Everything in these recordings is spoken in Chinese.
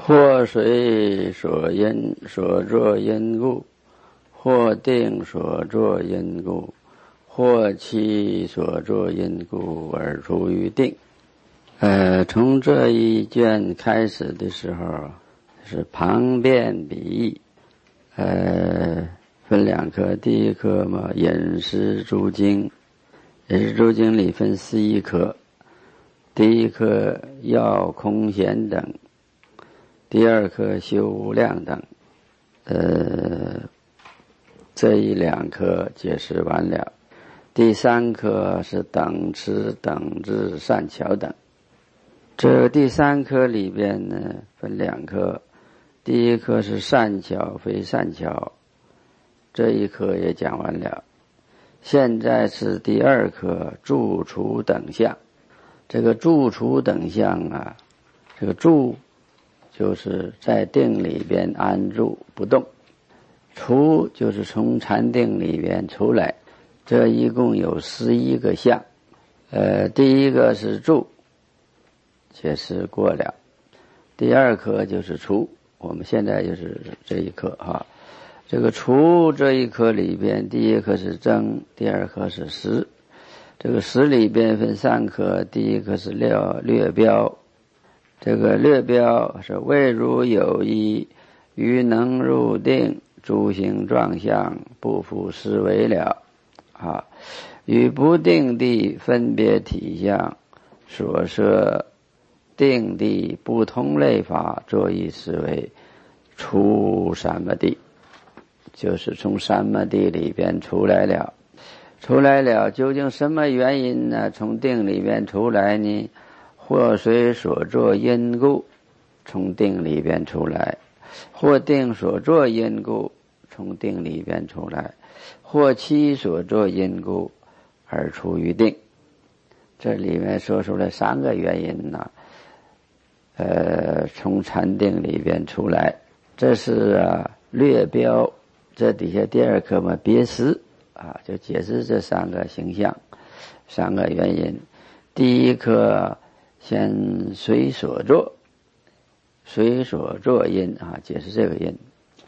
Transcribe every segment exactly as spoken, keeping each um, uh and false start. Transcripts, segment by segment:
或随所因所作因故，或定所作因故，或期所作因故而出于定。呃，从这一卷开始的时候，是旁辩比义，呃，分两科。第一科嘛，饮食诸经，饮食诸经里分十一科。第一科要空闲等，第二科修无量等，呃，这一两科解释完了。第三科是等持、等至、善巧等。这第三科里边呢，分两科。第一科是善巧非善巧，这一科也讲完了。现在是第二科住处等相。这个住处等相啊，这个住就是在定里边安住不动，处就是从禅定里边出来。这一共有十一个相。呃，第一个是住，解释过了。第二课就是除，我们现在就是这一课哈。这个除这一课里边，第一课是增，第二课是实。这个实里边分三课，第一课是略略标。这个略标是未如有一，于能入定，诸行状相不复思维了啊。与不定地分别体相所设定地不同类法作意思维，出三摩地，就是从三摩地里边出来了。出来了，究竟什么原因呢？从定里边出来呢？或随所作因故，从定里边出来；或定所作因故，从定里边出来；或期所作因故，而出于定。这里面说出来三个原因呢，呃，从禅定里边出来。这是啊略标，这底下第二课嘛，别识啊，就解释这三个形象，三个原因。第一课先随所作，随所作因啊，解释这个因。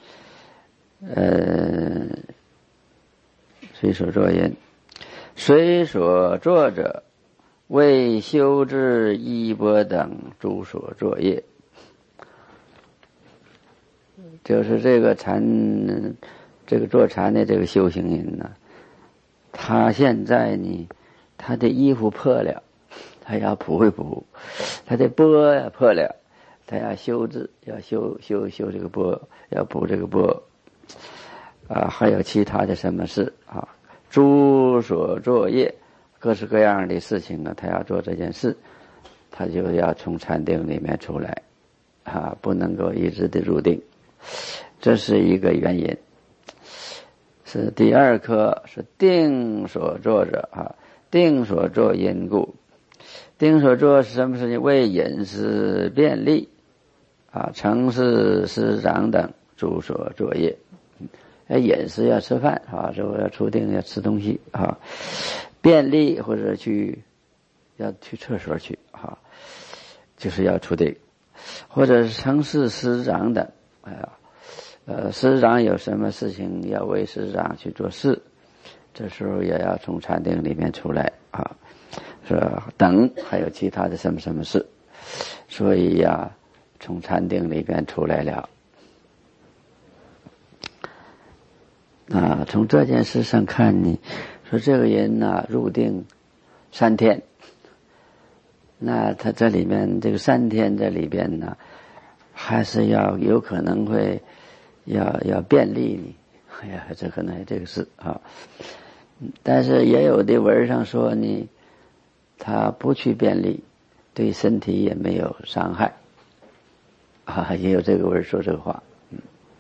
呃，随所作因，随所作者，为修治衣钵等诸所作业。就是这个禅，这个坐禅的这个修行人呢，他现在呢，他的衣服破了，他要补一补；他的钵呀破了，他要修治，要修修修这个钵，要补这个钵。啊，还有其他的什么事啊？诸所作业，各式各样的事情呢，他要做这件事，他就要从禅定里面出来，啊，不能够一直的入定。这是一个原因。是第二课是定所作者啊，定所作因故。定所作是什么事情？为饮食便利啊，城市师长等诸所作业。哎，饮食要吃饭啊，这我要出定要吃东西啊，便利或者去要去厕所去啊，就是要出定，或者是城市师长等。哎呀，呃，师长有什么事情要为师长去做事，这时候也要从禅定里面出来啊，说等还有其他的什么什么事，所以呀，从禅定里边出来了。啊，从这件事上看呢，说这个人呢入定三天，那他这里面这个三天这里边呢，还是要有可能会要要便利你，哎呀，这可能这个是啊，但是也有的文上说呢，他不去便利，对身体也没有伤害，啊，也有这个文说这个话，嗯，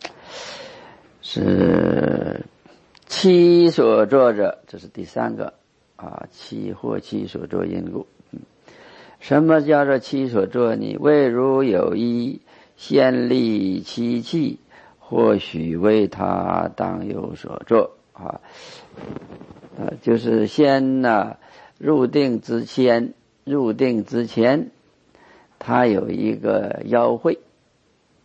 是期所作者，这是第三个啊，期或期所作因故。嗯，什么叫做期所作呢？未如有一先立其器，或许为他当有所作啊。呃，就是先呢、啊、入定之前，入定之前，他有一个邀会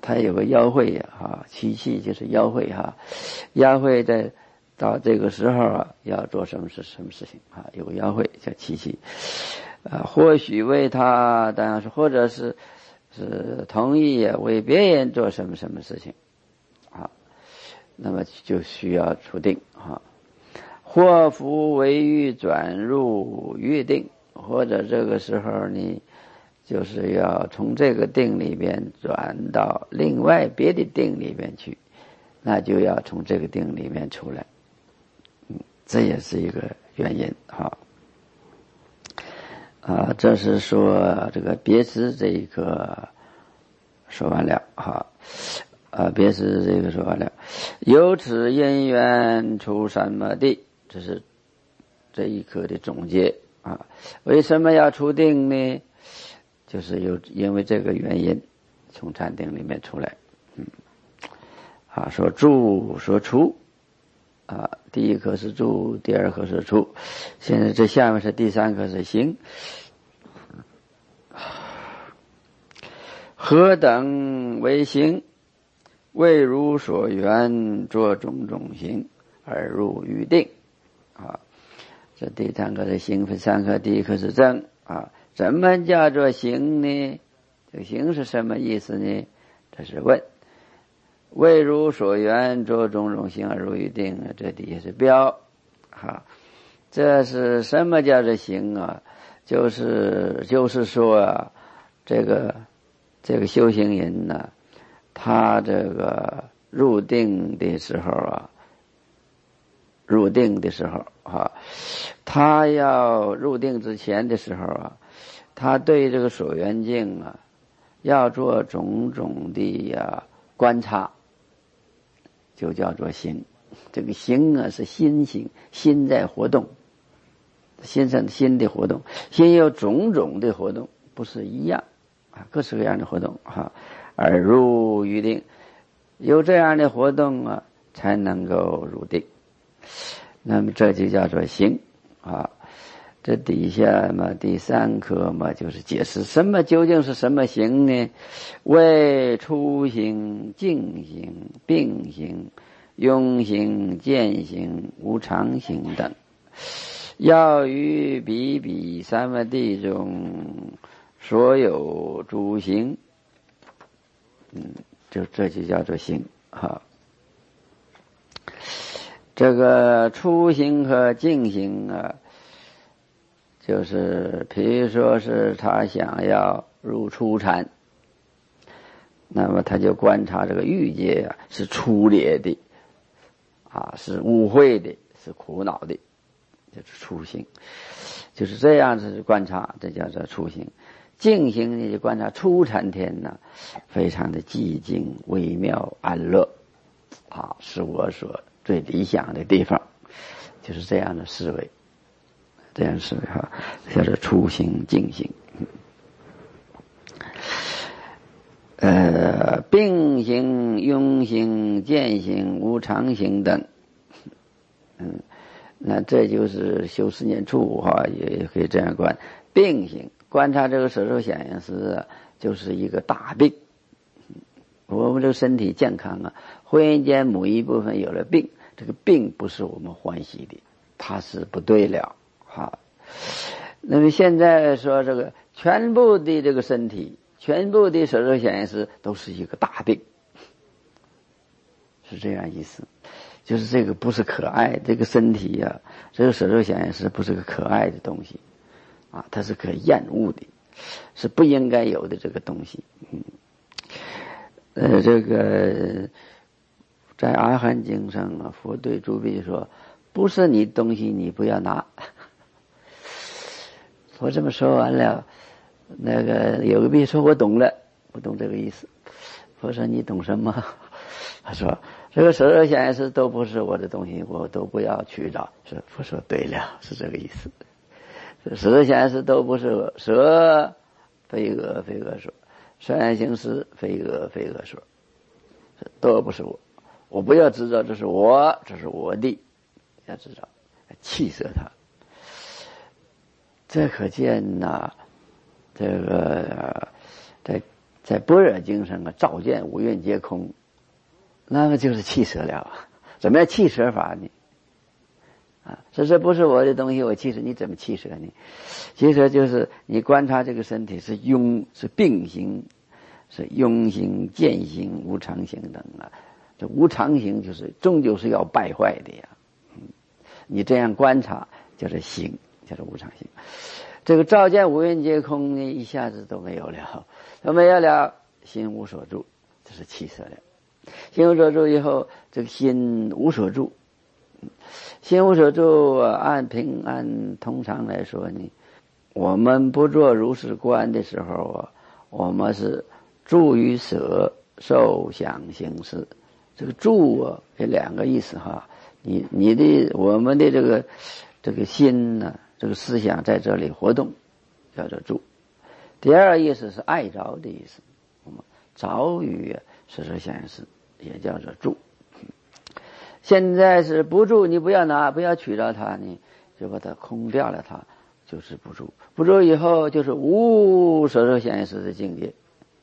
他有个妖会呀，哈，七气就是妖会哈，妖会在到这个时候啊，要做什么事什么事情啊？有个妖会叫七气，啊，或许为他，当然是或者是是同意为别人做什么什么事情，啊，那么就需要出定啊。或夫为欲转入欲定，或者这个时候你就是要从这个定里边转到另外别的定里边去，那就要从这个定里面出来。嗯，这也是一个原因哈。啊，这是说这个别识这一个说完了哈。啊，别识这个说完了，由此因缘出什么地？这是这一课的总结啊。为什么要出定呢？就是有因为这个原因，从禅定里面出来。嗯，啊，说住说出。啊，第一课是住，第二课是出，现在这下面是第三课是行。何等为行？未如所缘，作种种行而入于定。啊，这第三课是行分三课，第一课是正啊。怎么叫做行呢？这个行是什么意思呢？这是问。未如所缘，作种种行而入于定，这底下是标，哈，这是什么叫做行啊？就是就是说啊，这个这个修行人呢，他这个入定的时候啊，入定的时候啊，他要入定之前的时候啊，他对这个所缘境啊，要做种种的呀观察。就叫做行，这个行啊是心行，心在活动，心上心的活动，心有种种的活动，不是一样啊，各式各样的活动哈，而入于定，有这样的活动啊，才能够入定。那么这就叫做行啊。这底下嘛，第三课嘛，就是解释什么究竟是什么行呢？为出行、静行、并行、庸行、渐行、无常行等，要于彼彼三摩地中所有诸行，嗯，就这就叫做行哈。这个出行和静行啊，就是比如说是他想要入初禅，那么他就观察这个欲界啊是粗劣的啊，是污秽的，是苦恼的，就是初行，就是这样子观察，这叫做初行。静行呢就观察初禅天呢，非常的寂静微妙安乐啊，是我所最理想的地方，就是这样的思维。这样思维哈，叫做初行、静行。呃，并行、庸行、渐行、无常行等，嗯，那这就是修四念处哈，也可以这样观。并行，观察这个色受想行识，就是一个大病。我们这个身体健康啊，忽然间某一部分有了病，这个病不是我们欢喜的，它是不对了。好，那么现在说这个全部的这个身体，全部的色受想行识都是一个大病，是这样意思。就是这个不是可爱，这个身体呀、啊，这个色受想行识不是个可爱的东西啊，它是可厌恶的，是不应该有的这个东西。嗯，呃，这个在阿含经上啊，佛对诸比说，不是你东西你不要拿。我这么说完了，那个有个比说我懂了，不懂这个意思。佛说你懂什么？他说这个色受想行识都不是我的东西，我都不要去找。是佛说对了，是这个意思。色受想行识都不是舍，非讹非讹说，善行识非讹非讹说，都不是我，我不要知道这是我，这是我的，要知道气色它。这可见呐、啊，这个在在般若经上啊，照见五蕴皆空，那个就是弃舍了。怎么样弃舍法呢？啊，这这不是我的东西，我弃舍，你怎么弃舍呢？弃舍就是你观察这个身体是庸，是病形，是庸行、见行、无常行等啊。这无常行就是终究是要败坏的呀。嗯，你这样观察就是行，就是无常行。这个照见五蕴皆空呢，一下子都没有了，都没有了，心无所住，这是弃舍了。心无所住以后，这个心无所住。心无所住，按平按通常来说呢，我们不做如是观的时候啊，我们是住于舍受想行识。这个住啊，有两个意思哈。你你的我们的这个这个心呢、啊，这个思想在这里活动，叫做住。第二个意思是爱着的意思，我们着于舍受想行识，也叫做住。现在是不住，你不要拿，不要取到它，你就把它空掉了，它就是不住。不住以后就是无舍受想行识的境界，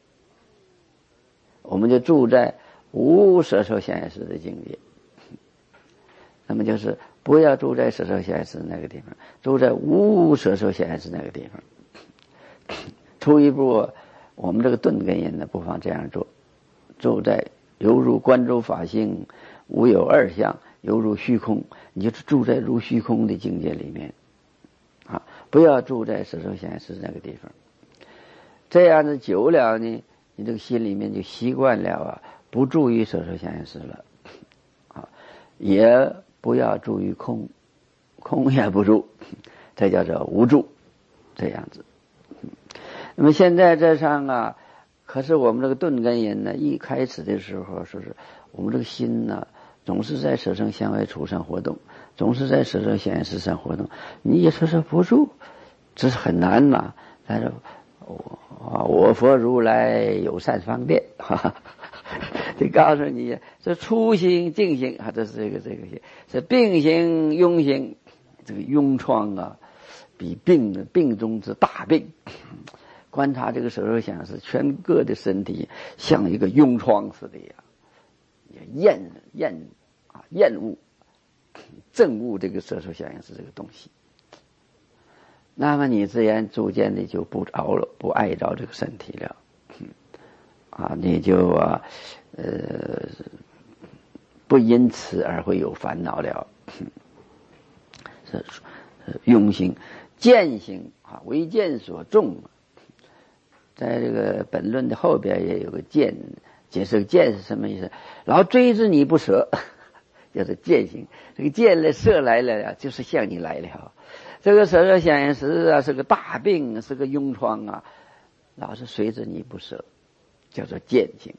我们就住在无舍受想行识的境界。那么就是不要住在舍受想行识那个地方，住在无舍受想行识那个地方。初一步，我们这个顿根人呢，不妨这样做，住在犹如观诸法性无有二相，犹如虚空，你就是住在如虚空的境界里面啊，不要住在舍受想行识那个地方。这样子久了呢，你这个心里面就习惯了啊，不住于舍受想行识了啊，也不要住于空，空也不住，这叫做无住，这样子。那么现在这上啊，可是我们这个顿根人呢，一开始的时候说是我们这个心呢，总是在舍生相外处上活动，总是在舍受想行识上活动。你也说说不住，这是很难嘛。但是我我佛如来有善方便，哈哈，就告诉你，这粗行净行啊，这是这个这个是病行庸行，这个庸疮啊，比病病中之大病。观察这个舍受想行识，全个的身体像一个痈疮似的呀，厌厌啊厌恶、憎恶这个舍受想行识这个东西。那么你自然逐渐的就不着了，不爱着这个身体了，啊，你就啊呃不因此而会有烦恼了。是庸行、见行啊，为见所重。在这个本论的后边也有个见，解释见是什么意思？老追着你不舍，叫做见行。这个见来色来了呀，就是向你来了。这个舍受想行识啊，是个大病，是个痈疮啊，老是随着你不舍，叫做见行。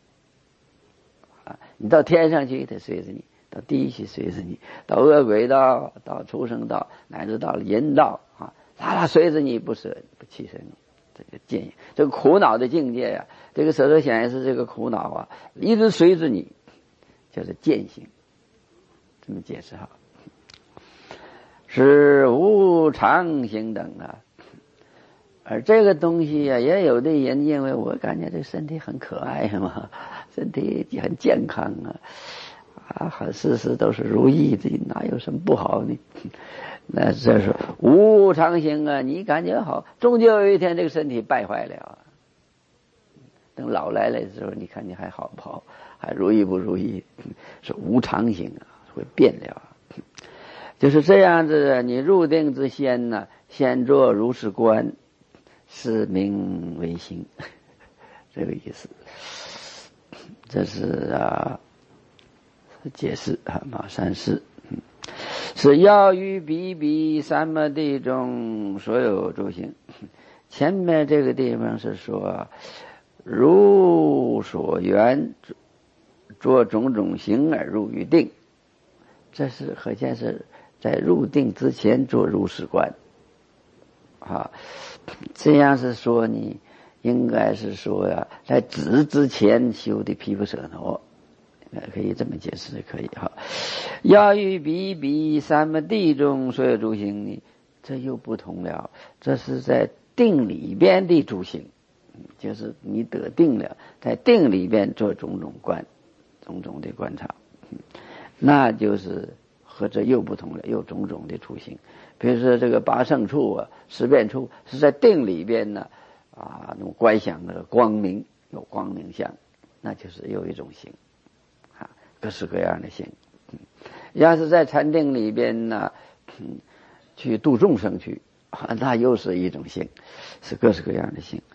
啊，你到天上去，它随着你；到地狱去，随着你；到恶鬼道，到畜生道，乃至到人道啊，他他随着你不舍，不弃舍你。这个见，这个苦恼的境界呀、啊，这个舍受想行识这个苦恼啊，一直随着你，叫做见行。这么解释哈，是无常行等啊。而这个东西呀、啊，也有的人认为我感觉这身体很可爱嘛，身体很健康啊，啊，好事事都是如意的，哪有什么不好呢？那这是无常行啊！你感觉好，终究有一天这个身体败坏了。等老来了的时候，你看你还好不好？还如意不如意？是无常行啊，会变了。就是这样子，你入定之先呢，先做如是观，是名为行，这个意思。这是啊，解释啊，马三世。是要于比比三摩地中所有诸行。前面这个地方是说如所缘做种种行而入于定，这是可见是在入定之前做如是观啊。这样是说你应该是说呀，在止之前修的毗婆舍那，可以这么解释，可以哈。要于比比三摩地中所有诸行呢，这又不同了。这是在定里边的诸行， 就是你得定了，在定里边做种种观，种种的观察，那就是和这又不同了，又种种的出行。比如说这个八圣处啊、十变处，是在定里边呢啊，那种观想那个光明，有光明相，那就是又一种行啊，各式各样的行。嗯，要是在禅定里边呢，嗯，去度众生去啊，那又是一种行，是各式各样的行。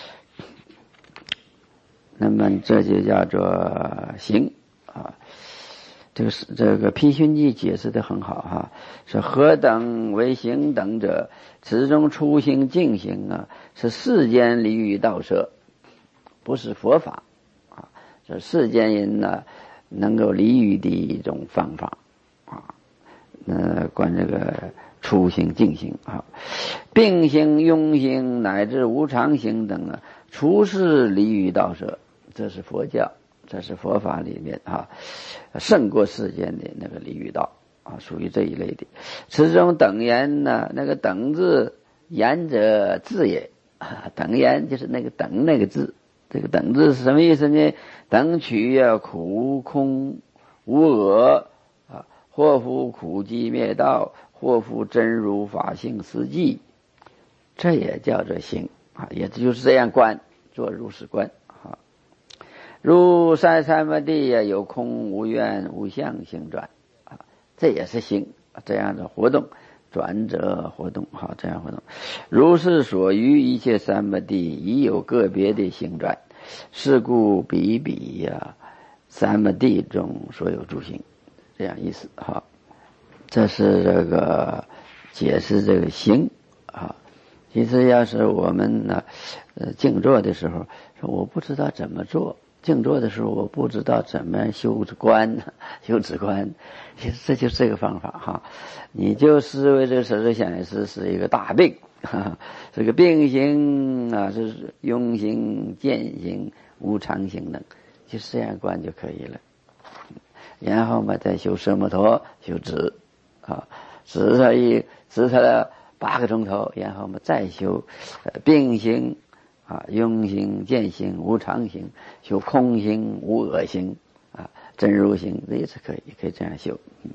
那么这就叫做行啊。这个是这个批训记解释的很好哈，是何等为行等者，此中初行净行啊，是世间离欲道舍，不是佛法啊，是世间人呢能够离欲的一种方法啊。那关这个初行净行啊，并行、庸行乃至无常行等啊，除是离欲道舍，这是佛教。这是佛法里面啊，胜过世间的那个离欲道啊，属于这一类的。此中等言呢，那个等字言者字也啊，等言就是那个等那个字，这个等字是什么意思呢？等取啊，苦空无我啊，或复苦寂灭道，或复真如法性实际，这也叫做行啊，也就是这样观，做如是观。如三三摩地呀，有空无愿无相行转啊，这也是行这样的活动，转折活动哈，这样活动。如是所于一切三摩地，已有个别的行转，是故比比呀，三摩地中所有诸行，这样意思哈。这是这个解释这个行啊。其实要是我们呢，呃，静坐的时候，说我不知道怎么做。静坐的时候，我不知道怎么修观，修止观，其实这就是这个方法哈。你就视为这个十字显示是一个大病，哈，这个病行啊，是庸行、见行、无常行等，就是这样观就可以了。然后嘛，再修奢摩陀，修止，啊，止它一止它了八个钟头，然后嘛再修呃病行。啊，庸行、见行、无常行，修空行、无我行，啊，真如行，这也是可以，可以这样修。嗯，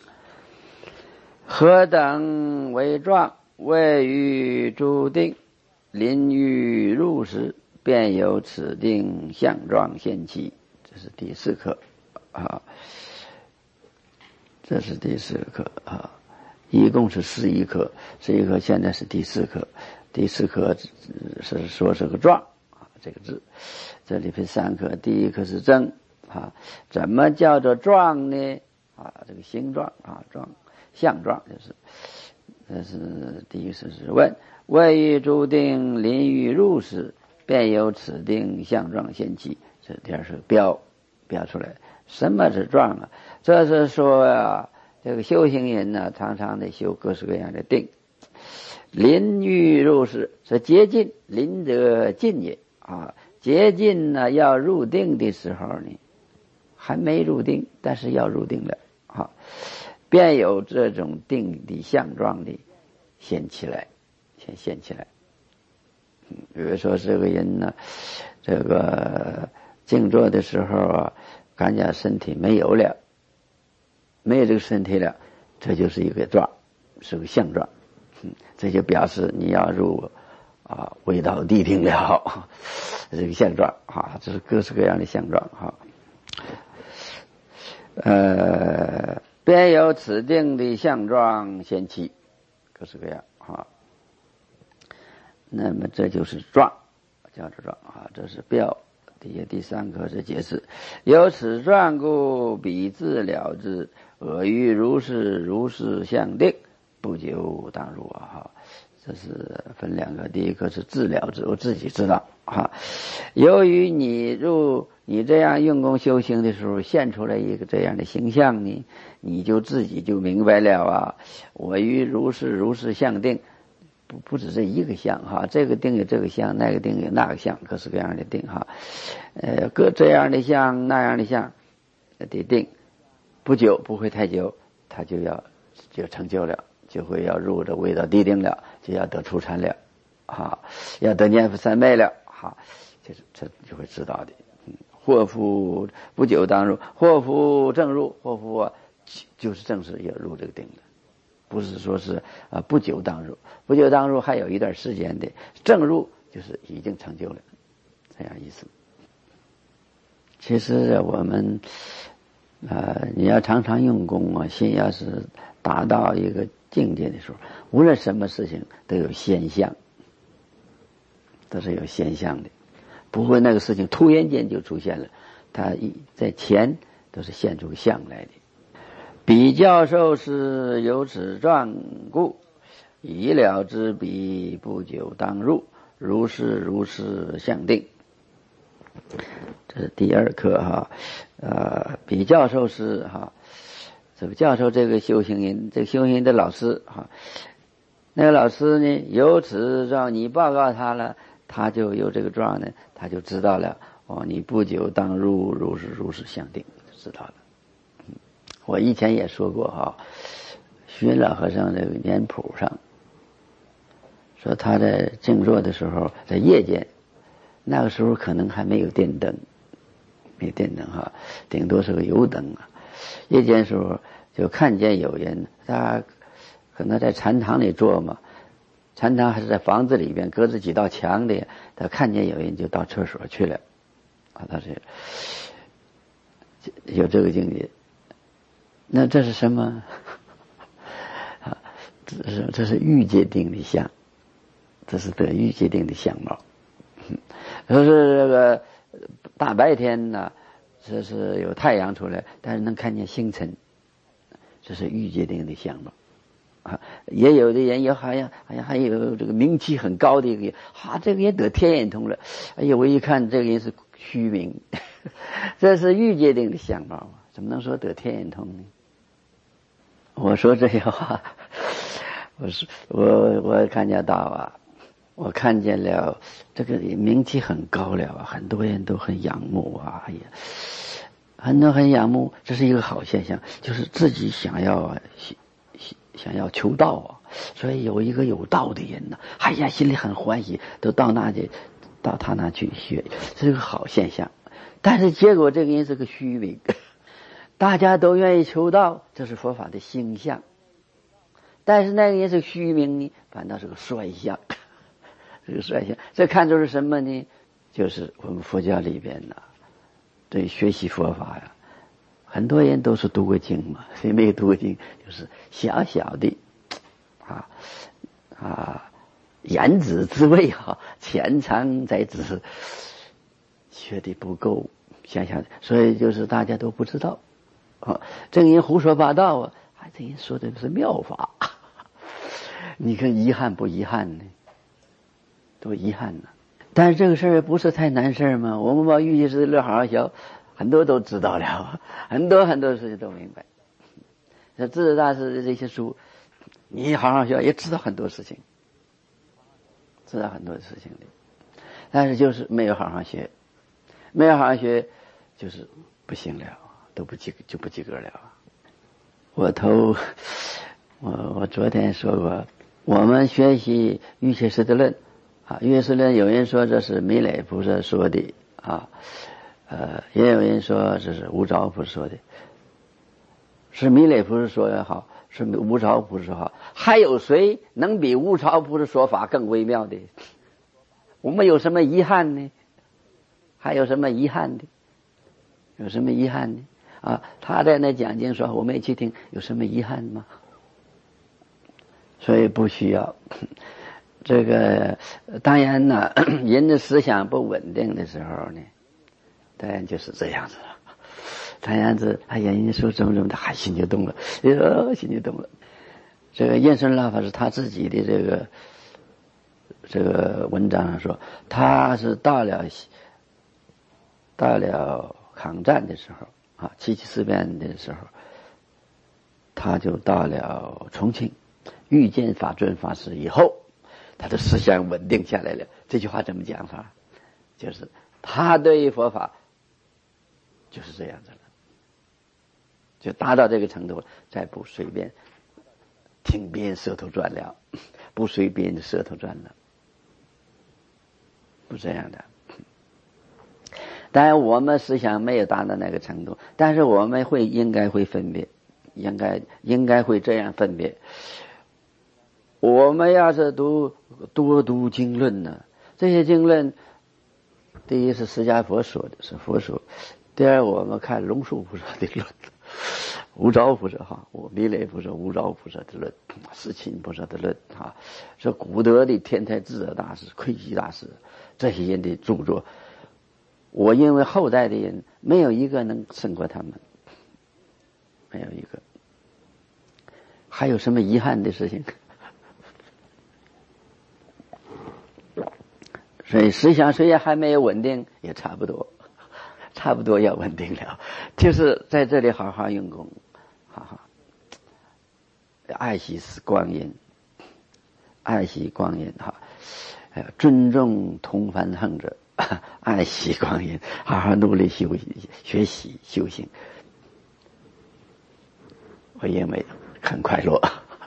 何等为状？位于诸定，临于入时，便有此定相状现起。这是第四课啊，这是第四课啊，一共是十一课，十一课现在是第四课。第四课是说这个状啊，这个字，这里分三课，第一课是正啊，怎么叫做状呢？啊，这个形状啊，状相状就是，这是第一是是问，位于诸定，临于入时，便有此定相状现起。这第二是标标出来，什么是状啊？这是说啊，这个修行人呢，常常的修各式各样的定。临于入时是接近，临者近也啊。接近呢，要入定的时候呢，还没入定，但是要入定了啊，便有这种定的相状的现起来，先现起来。嗯，比如说这个人呢，这个静坐的时候啊，感觉身体没有了，没有这个身体了，这就是一个状，是个相状。嗯，这就表示你要入啊味道谛定了，这个相状啊，这是各式各样的相状哈。呃，便有此定的相状先起，各式各样哈。那么这就是状，叫做状啊，这是标。底下第三课是解释，有此状故，彼自了之，尔于如是如是相定。不久当入啊！哈，这是分两个，第一个是自了之，我自己知道哈。由于你入你这样用功修行的时候，现出来一个这样的形象呢，你就自己就明白了啊。我于如是如是相定，不不止这一个相哈，这个定有这个相，那个定有那个相，各式各样的定哈。呃，各这样的相，那样的相的定，不久不会太久，他就要就成就了。就会要入的味道谛定了，就要得初禅了，啊，要得念佛三昧了， 哈，就是这就会知道的。嗯，祸福不久当入，祸福正入，祸福啊，就是正式要入这个定的，不是说是啊不久当入，不久当入还有一段时间的，正入就是已经成就了，这样意思。其实我们呃，你要常常用功啊，心要是达到一个境界的时候，无论什么事情都有现象，都是有现象的，不会那个事情突然间就出现了，它在前都是现出相来的。彼教授是有此状故，已了之彼不久当入，如是如是相定。这是第二课哈，呃，比教授是哈，这个教授这个修行人，这个修行人的老师哈，那个老师呢有此状，你报告他了，他就有这个状呢，他就知道了哦，你不久当入，如是如是相定，就知道了。嗯，我以前也说过哈，虚云老和尚这个年谱上说他在静坐的时候，在夜间。那个时候可能还没有电灯，没电灯哈，顶多是个油灯啊。夜间时候就看见有人，他可能在禅堂里坐嘛，禅堂还是在房子里边，隔着几道墙的，他看见有人就到厕所去了，啊，他是有这个境界。那这是什么？啊，这是这是欲界定的相，这是得欲界定的相貌。说是这个大白天呢，这是有太阳出来，但是能看见星辰，这是欲界定的相貌啊。也有的人也好像好像还有这个名气很高的一个人，啊，这个也得天眼通了。哎呀，我一看这个人是虚名，这是欲界定的相貌，怎么能说得天眼通呢？我说这些话，我是我我看见到啊。我看见了这个名气很高了啊，很多人都很仰慕啊，哎呀，很多很仰慕，这是一个好现象，就是自己想要啊，想要求道啊，所以有一个有道的人呢，哎呀，心里很欢喜，都到那里，到他那去学，这是个好现象。但是结果这个人是个虚名，大家都愿意求道，这是佛法的形象，但是那个人是虚名呢，反倒是个衰相。这个衰相，这看出是什么呢？就是我们佛教里边呢，对学习佛法呀，很多人都是读过经嘛，谁没有读过经？就是小小的啊啊，言子之味哈，浅尝在之，学的不够，想想，所以就是大家都不知道啊，这个人胡说八道啊，啊，这人说的是妙法，你看遗憾不遗憾呢？多遗憾呢！但是这个事儿不是太难事吗？我们把玉器师乐好好学，很多都知道了，很多很多事情都明白。这智者大师的这些书，你好好学也知道很多事情，知道很多事情的，但是就是没有好好学，没有好好学，就是不行了，都不及就不及格了。我头，我我昨天说过，我们学习玉器师的论。啊，岳师论有人说这是弥勒菩萨说的啊，呃，也有人说这是无着菩萨说的，是弥勒菩萨说也好，是无着菩萨说好，还有谁能比无着菩萨说法更微妙的？我们有什么遗憾呢？还有什么遗憾的？有什么遗憾呢？啊，他在那讲经说，我们也去听，有什么遗憾吗？所以不需要。这个当然呢，人的思想不稳定的时候呢，当然就是这样子了。这样子，哎呀，人家说怎么怎么的，还心就动了，呃，心就动了。这个燕顺老法师他自己的这个这个文章上说，他是到了到了抗战的时候啊，七七事变的时候，他就到了重庆，遇见法尊法师以后。他的思想稳定下来了。这句话怎么讲法？就是他对于佛法就是这样子了，就达到这个程度，再不随便听别人舌头转了，不随别人的舌头转了。 不这样的。当然我们思想没有达到那个程度，但是我们会应该会分别，应该应该会这样分别。我们要是读多读经论呢，这些经论，第一是释迦佛说的，是佛说；第二，我们看龙树菩萨的论，无着菩萨哈，我弥勒菩萨、无着菩萨的论，世亲菩萨的论哈，是古德的天台智者大师、窥基大师这些人的著作。我因为后代的人没有一个能胜过他们，没有一个。还有什么遗憾的事情？所以思想虽然还没有稳定，也差不多，差不多要稳定了。就是在这里好好用功，好好爱惜光阴，爱惜光阴哈，尊重同凡圣者，爱惜光阴，好好努力修学习修行，我认为很快乐。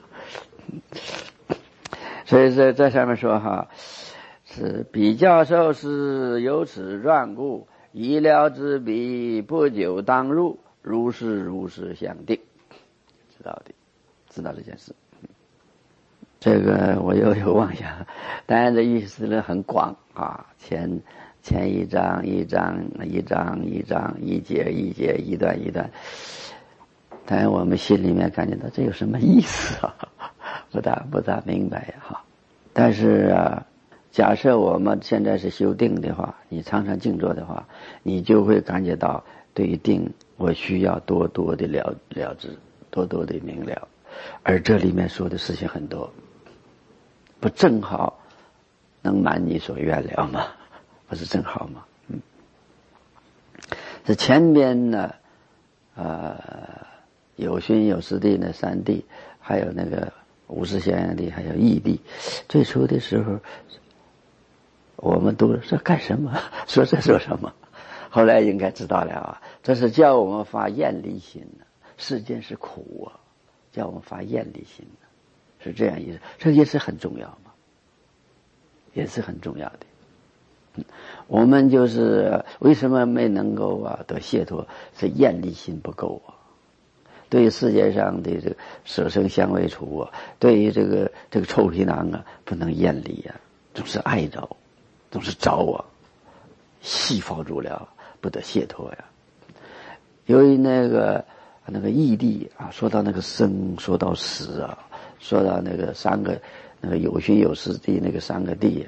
所以在这上面说哈。是比教授是有此状故，意料之彼不久当入，如是如是相定，知道的，知道这件事。这个我又有妄想，当然这意思呢很广啊，前前一章一章一章一章一节一节一段一段，当然我们心里面感觉到这有什么意思啊？不大不大明白呀哈。但是啊。假设我们现在是修定的话，你常常静坐的话，你就会感觉到对于定我需要多多的了了知，多多的明了。而这里面说的事情很多，不正好能满你所愿了吗？不是正好吗？嗯，这前边呢，呃，有熏有湿地那三地，还有那个五十咸阳地，还有异地。最初的时候。我们都说干什么？说这说什么？后来应该知道了啊，这是叫我们发厌离心呢。世间是苦啊，叫我们发厌离心呢，是这样意思。这也是很重要嘛，也是很重要的。嗯，我们就是为什么没能够啊得解脱？是厌离心不够啊。对于世界上的这个舍生相为处啊，对于这个这个臭皮囊啊，不能厌离啊，总是爱着。总是找我，细抱住了，不得解脱呀。由于那个那个义谛啊，说到那个生，说到死啊，说到那个三个那个有熏有湿地那个三个地，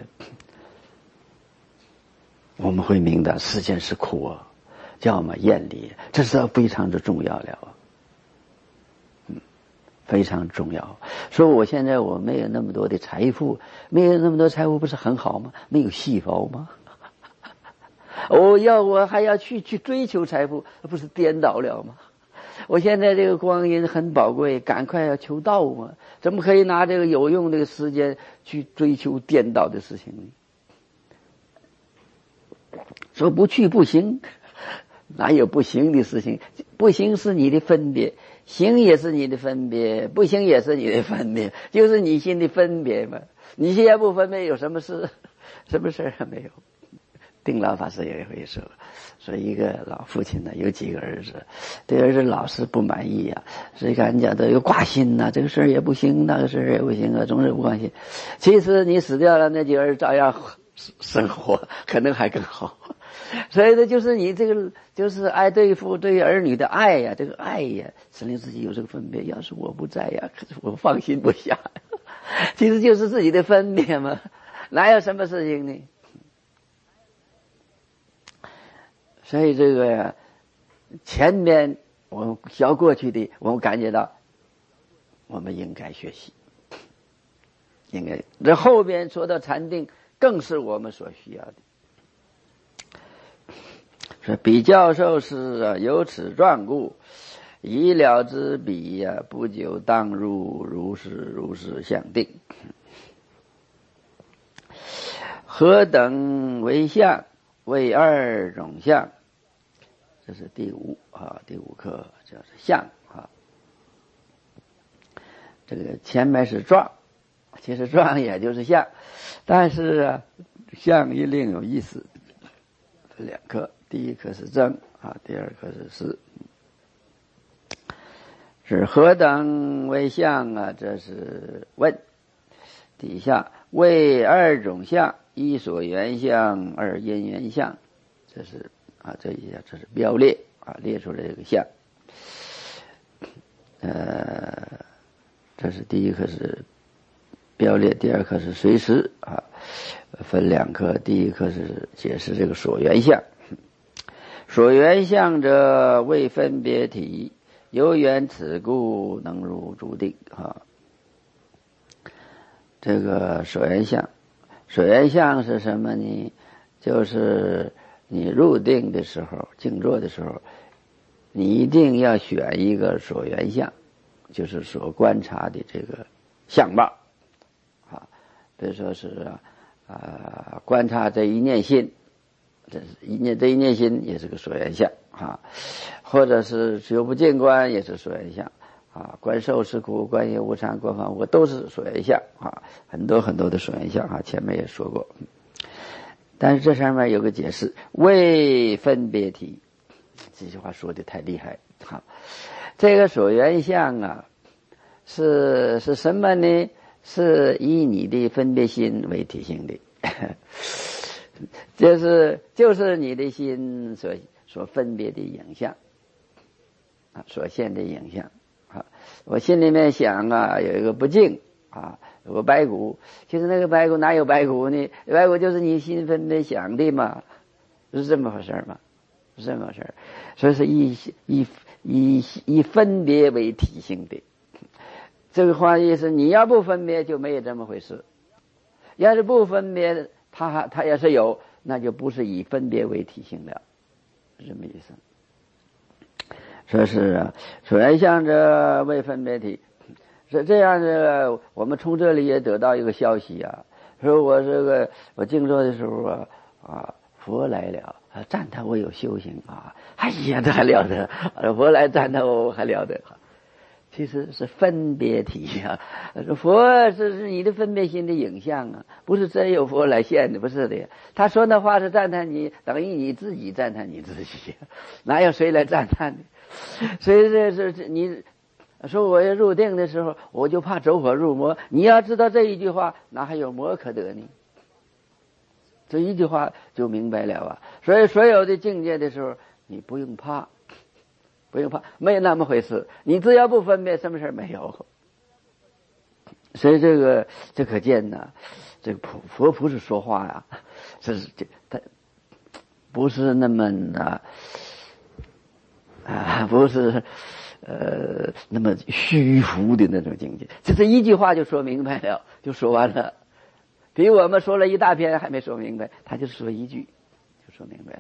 我们会明白世间是苦啊，叫我们厌离，这是非常的重要了啊。嗯，非常重要。所以我现在我没有那么多的财富，没有那么多财富不是很好吗？没有细胞吗？我要我还要去去追求财富，不是颠倒了吗？我现在这个光阴很宝贵，赶快要求道嘛，怎么可以拿这个有用的时间去追求颠倒的事情呢？说不去不行，哪有不行的事情？不行是你的分别，行也是你的分别，不行也是你的分别，就是你心的分别嘛。你现在不分别有什么事？什么事儿没有？定老法师也会说，说一个老父亲呢，有几个儿子，对儿子老是不满意呀、啊，所以人家都有挂心呐、啊，这个事儿也不行，那个事儿也不行啊，总是不关心。其实你死掉了，那几个儿子照样生活，可能还更好。所以呢，就是你这个就是爱对父对儿女的爱呀，这个爱呀，使令自己有这个分别。要是我不在呀，可是我放心不下。其实就是自己的分别嘛，哪有什么事情呢？所以这个前面我们学过去的，我们感觉到我们应该学习，应该这后边说到禅定，更是我们所需要的。说比教授是啊，有此状故，意料之彼呀、啊，不久当入，如是如是相定。何等为相？为二种相。这是第五啊，第五课叫做相啊。这个前面是状其实状也就是相，但是啊，相一另有意思。两颗，第一颗是正啊，第二颗是思。是何等为相啊？这是问。底下为二种相，一所缘相，二因缘相。这是啊，这一下这是标列啊，列出来这个相。呃，这是第一颗是标列，第二颗是随时啊，分两颗。第一颗是解释这个所缘相。所缘相者，为分别体。由缘此故能入诸定啊。这个所缘相，所缘相是什么呢？就是你入定的时候，静坐的时候，你一定要选一个所缘相，就是所观察的这个相貌啊。比如说是啊、呃，观察这一念心，这是一念这一念心也是个所缘相啊。或者是久不见观也是所缘相啊，观受是苦，观业无常，观法无我，都是所缘相啊，很多很多的所缘相啊，前面也说过。但是这上面有个解释，为分别体，这句话说的太厉害啊！这个所缘相啊，是是什么呢？是以你的分别心为体性的，就是就是你的心所所分别的影像。啊，所现的影像啊，我心里面想啊，有一个不净啊，有个白骨，其实那个白骨哪有白骨呢？白骨就是你心分别想的嘛，是这么回事嘛，是这么回事。所以是以以以以分别为体性的。这个话意思，你要不分别就没有这么回事，要是不分别，它它要是有，那就不是以分别为体性了，是这么意思。说是啊，所缘相者为分别体，是这样的。我们从这里也得到一个消息啊，说我这个我静坐的时候啊啊，佛来了，赞叹我有修行啊，哎呀，这还了得！佛来赞叹我还了得？其实是分别体啊，佛是是你的分别心的影像啊，不是真有佛来现的，不是的。他说那话是赞叹你，等于你自己赞叹你自己，哪有谁来赞叹的？所以这是你说我要入定的时候，我就怕走火入魔。你要知道这一句话，哪还有魔可得呢？这一句话就明白了啊。所以所有的境界的时候，你不用怕。不用怕，没有那么回事。你只要不分别，什么事没有。所以这个这可见呢，这个佛佛不是说话呀，这是这他不是那么呢啊，不是呃那么虚浮的那种境界。这这一句话就说明白了，就说完了。比我们说了一大篇还没说明白，他就说一句就说明白了。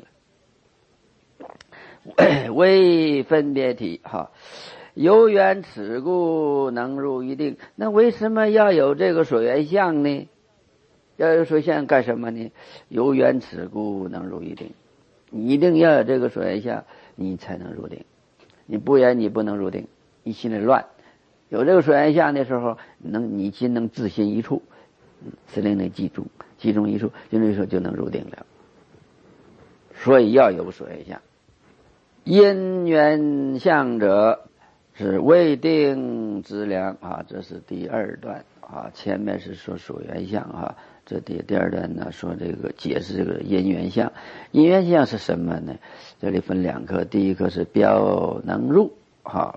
为分别体哈，由缘此故能入一定。那为什么要有这个所缘相呢？要有所缘相干什么呢？由缘此故能入一定。你一定要有这个所缘相，你才能入定。你不然你不能入定，你心里乱。有这个所缘相的时候，能你心能自心一处，司令能记住，集中一处，集中一处就能入定了。所以要有所缘相。因缘相者是未定之量啊，这是第二段啊。前面是说所缘相啊，这第第二段呢说这个解释这个因缘相。因缘相是什么呢？这里分两科，第一个是标能入啊。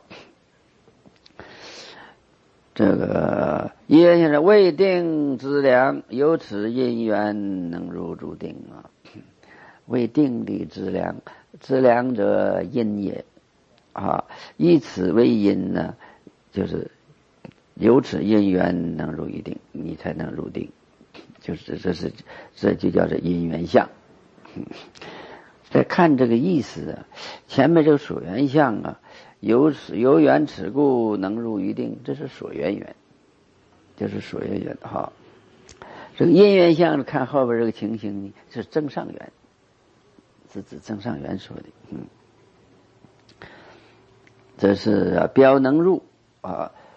这个因缘相是未定之量，由此因缘能入诸定啊。未定的之量，之量者因也啊，以此为因呢，就是由此因缘能入一定，你才能入定，就是这是这就叫做因缘相。再看这个意思啊，前面这个所缘相啊，由此由缘此故能入一定，这是所缘缘，就是所缘缘哈。这个因缘相看后边这个情形呢，是增上缘。是指增上缘说的，嗯，这是标能入啊，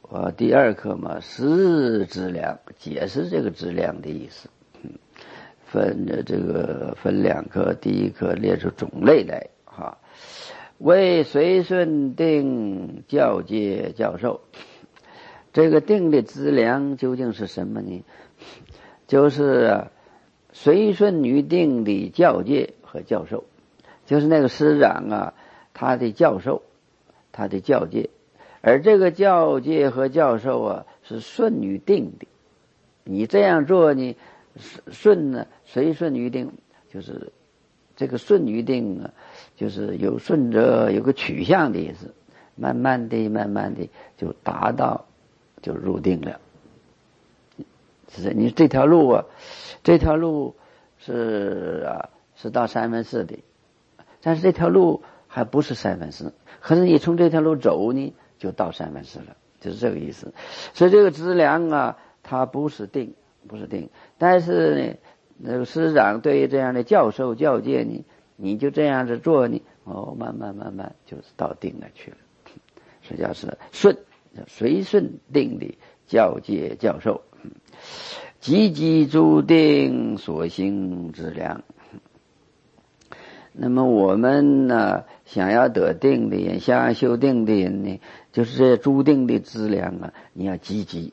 呃，第二课嘛，识质量，解释这个质量的意思。嗯，分的这个分两课，第一课列出种类来哈，为随顺定教界教授。这个定的质量究竟是什么呢？就是随顺于定的教界和教授，就是那个师长啊，他的教授，他的教界。而这个教界和教授啊，是顺于定的。你这样做呢，顺呢，随顺于定，就是这个顺于定啊，就是有顺着有个取向的意思，慢慢的、慢慢的就达到，就入定了。是你这条路啊，这条路是啊，是到三分四的，但是这条路还不是三分四，可是你从这条路走呢，就到三分四了，就是这个意思。所以这个质量啊，它不是定，不是定，但是呢，那个师长对于这样的教授教诫呢，你就这样子做呢，哦，慢慢慢慢就是到定了去了。实际上是顺，随顺定的教诫教授，积极注定所行之量。那么我们呢，想要得定的人，想要修定的人呢，就是这注定的资粮啊，你要积极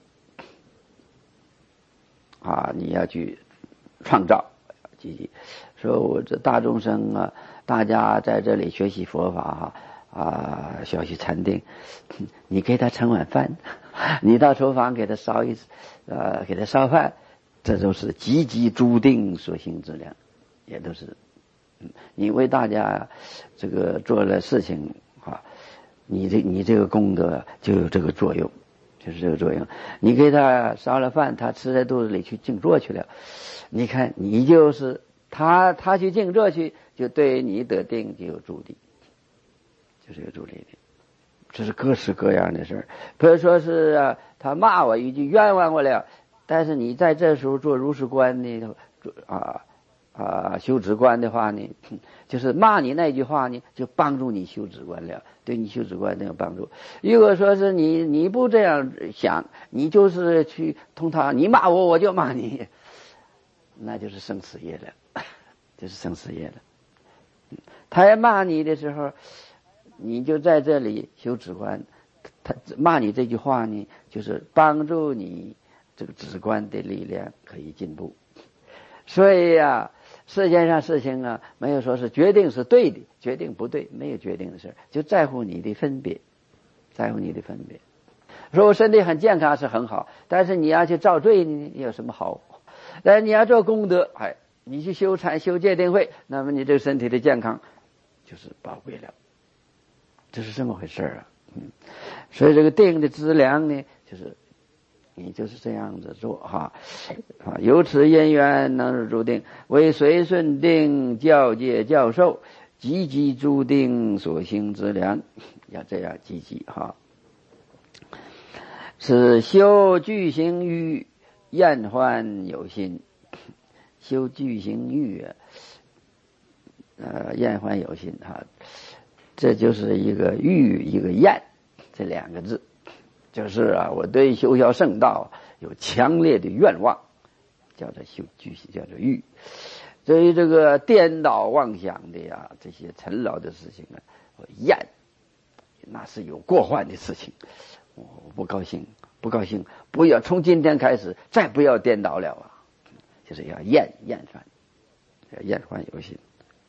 啊，你要去创造，积极。说我这大众生啊，大家在这里学习佛法哈啊，学习禅定，你给他盛碗饭，你到厨房给他烧一呃，给他烧饭，这都是积极注定所行之量，也都是。你为大家这个做了事情啊，你这你这个功德就有这个作用，就是这个作用。你给他烧了饭，他吃在肚子里去静坐去了，你看你就是他他去静坐去，就对你得定就有助力，就是有助力的。这是各式各样的事儿。比如说是啊，他骂我一句，冤枉我了，但是你在这时候做如是观呢，啊。啊，修止观的话呢，就是骂你那句话呢，就帮助你修止观了，对你修止观都有帮助。如果说是你你不这样想，你就是去同他，你骂我我就骂你，那就是生死业了，就是生死业了。他要骂你的时候，你就在这里修止观，他骂你这句话呢，就是帮助你这个止观的力量可以进步。所以啊，世界上事情啊，没有说是决定是对的，决定不对，没有决定的事，就在乎你的分别，在乎你的分别。说我身体很健康是很好，但是你要去造罪呢，有什么好？但是你要做功德，哎，你去修禅修戒定慧，那么你这个身体的健康就是宝贵了，这是这么回事啊。嗯，所以这个定的资粮呢，就是你就是这样子做哈，啊，由此因缘能入注定，为随顺定教界教授，积极注定所行之良，要这样积极哈。是修具行欲，厌欢有心。修具行欲啊，呃，厌欢有心哈，这就是一个欲一个厌这两个字。就是啊，我对修学圣道有强烈的愿望，叫做修具行，叫做欲。对于这个颠倒妄想的呀，这些尘劳的事情啊，我厌，那是有过患的事情，我不高兴，不高兴，不要从今天开始再不要颠倒了啊，就是要厌厌烦，要厌烦有心。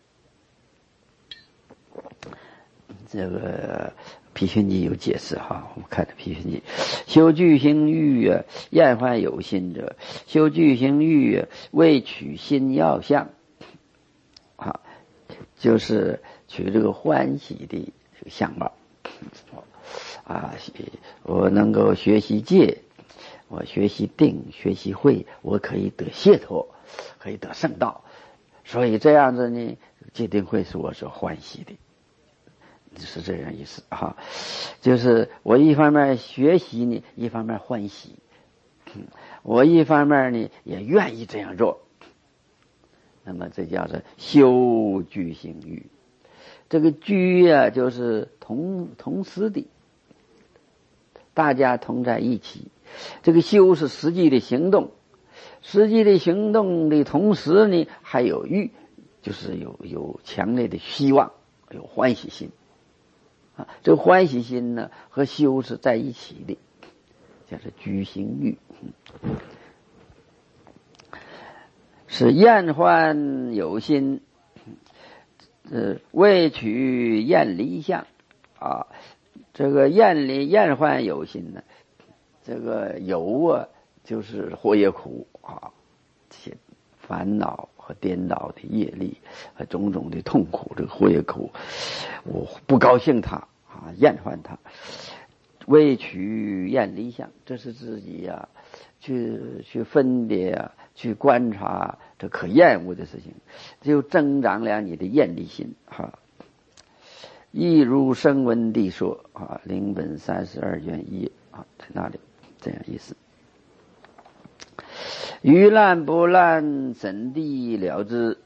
这个毗熏记有解释哈，我们看的毗熏记，修具行欲啊，厌欢有心者，修具行欲啊，为取心要相，啊，就是取这个欢喜的这个相貌，啊，我能够学习戒，我学习定，学习慧，我可以得解脱，可以得圣道，所以这样子呢，戒定慧是我所欢喜的。是这样意思哈，就是我一方面学习呢，一方面欢喜，我一方面呢也愿意这样做。那么这叫做修具行欲。这个具啊，就是同同时的， 大家同在一起。这个修是实际的行动，实际的行动的同时呢，还有欲，就是有有强烈的希望，有欢喜心啊。这个欢喜心呢和修是在一起的，叫做居心欲。是厌欢有心，呃，为取厌离相啊。这个厌离厌欢有心呢，这个有啊，就是活业苦啊，这些烦恼和颠倒的业力和种种的痛苦，这个活业苦，我不高兴它啊，厌欢它，为取厌离相，这是自己呀、啊，去去分别啊。去观察这可厌恶的事情，就增长了你的厌离心哈。亦如声闻地说啊，灵本三十二卷一啊，在那里这样意思。于烂不烂，怎地了之？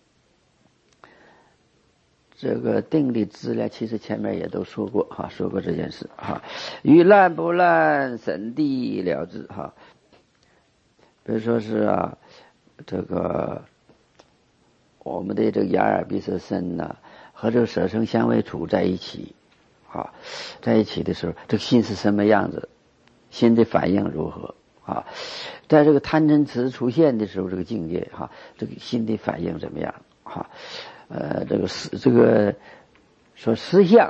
这个定力资料其实前面也都说过哈，说过这件事哈。于烂不烂，怎地了之哈？比如说是啊，这个我们的这个眼耳鼻舌身呢，和这个色声香味触在一起，啊，在一起的时候，这个心是什么样子？心的反应如何？啊，在这个贪嗔痴出现的时候，这个境界哈、啊，这个心的反应怎么样？哈、啊，呃，这个实这个说实相，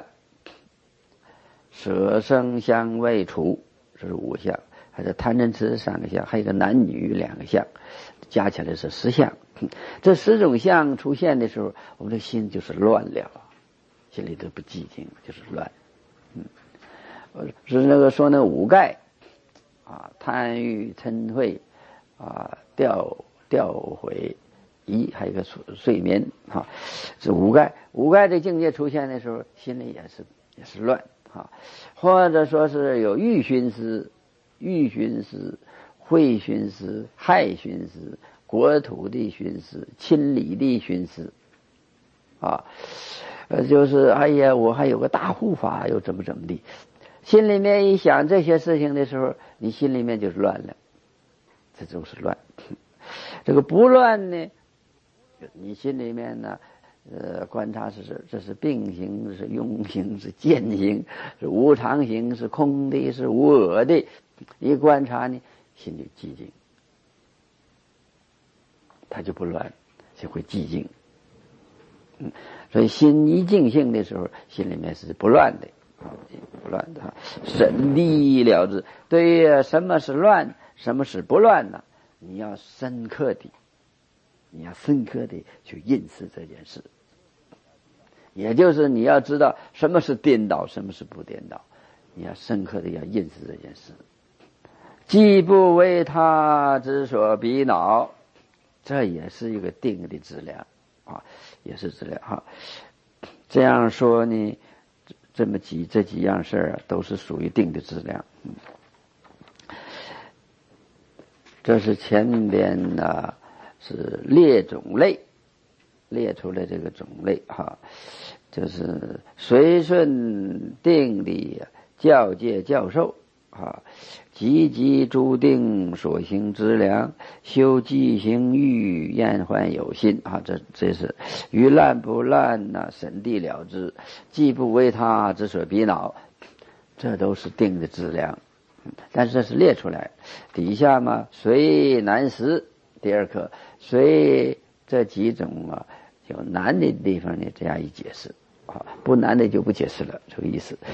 色声香味触，这是五相。还是贪嗔痴三个相，还有一个男女两个相，加起来是十相。这十种相出现的时候，我们的心就是乱了，心里头不寂静，就是乱。嗯，是那个说那五盖啊，贪欲嗔恚啊，掉掉毁疑，还有一个睡眠啊，这五盖五盖的境界出现的时候，心里也是也是乱啊，或者说是有欲熏思。欲熏思、秽熏思、害熏思、国土的熏思、亲理的熏思，啊，呃，就是哎呀，我还有个大护法，又怎么怎么地，心里面一想这些事情的时候，你心里面就是乱了，这就是乱。这个不乱呢，你心里面呢，呃，观察是是这是病形，是庸形，是见形，是无常形，是空的，是无我的。一观察呢，心就寂静，它就不乱，就会寂静。嗯，所以心一静性的时候，心里面是不乱的，不乱的。审地了之，对于什么是乱，什么是不乱呢？你要深刻的，你要深刻的去认识这件事。也就是你要知道什么是颠倒，什么是不颠倒，你要深刻的要认识这件事。既不为他之所逼恼，这也是一个定的质量啊，也是质量哈。这样说呢，这么几这几样事儿、啊、都是属于定的质量。嗯，这是前边呢是列种类，列出来这个种类哈，就是随顺定理教界教授啊。积极注定所行之良，修即行欲厌欢有心啊，这这是于烂不烂呐、啊，审地了之，既不为他之所逼恼，这都是定的质量。但是这是列出来，底下嘛，虽难识，第二课虽这几种啊有难的地方呢，这样一解释啊，不难的就不解释了，这个意思。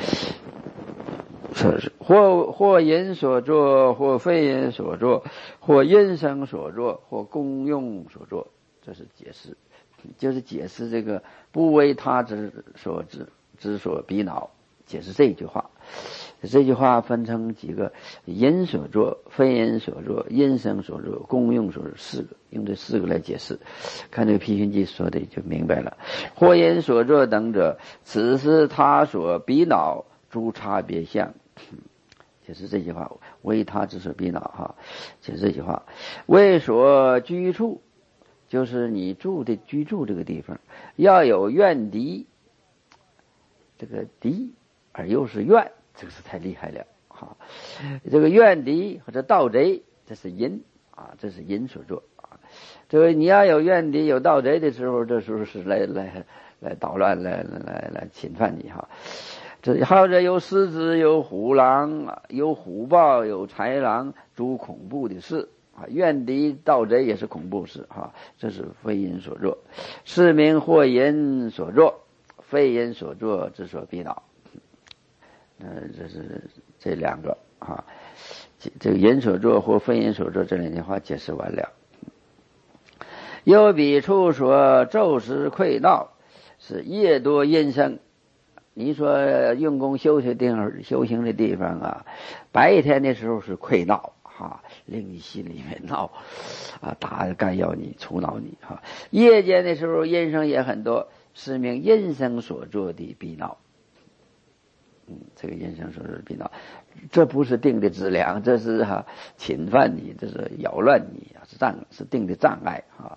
或或人所作，或非人所作，或因生所作，或功用所作，这是解释，就是解释这个不为他之所之之所逼恼，解释这句话。这句话分成几个：人所作、非人所作、因生所作、功用所作，四个，用这四个来解释。看这个批评记说的就明白了。或人所作等者，此是他所逼恼诸差别相。解释这句话，为他之所逼恼哈。解释这句话，为所居处，就是你住的居住这个地方要有怨敌，这个敌而又是怨，这个是太厉害了哈。这个怨敌或者盗贼，这是阴啊，这是阴所作啊。这个你要有怨敌有盗贼的时候，这时候是来来来捣乱，来来来侵犯你哈。这或者有狮子，有虎狼，有虎豹，有豺狼，诸恐怖的事啊。怨敌盗贼也是恐怖事哈，这是非因所作。是名或因所作，非因所作之所必恼。呃，这是这两个啊，这个因所作或非因所作这两句话解释完了。又彼处所昼时溃闹，是夜多阴生。你说用功修行地方修行的地方啊，白天的时候是溃闹哈，令你心里面闹啊，打干扰你，阻挠你哈。夜间的时候阴声也很多，是名阴声所作的逼闹。嗯，这个阴声所作的逼闹，这不是定的质量，这是哈、啊、侵犯你，这是扰乱你啊，是障是定的障碍啊。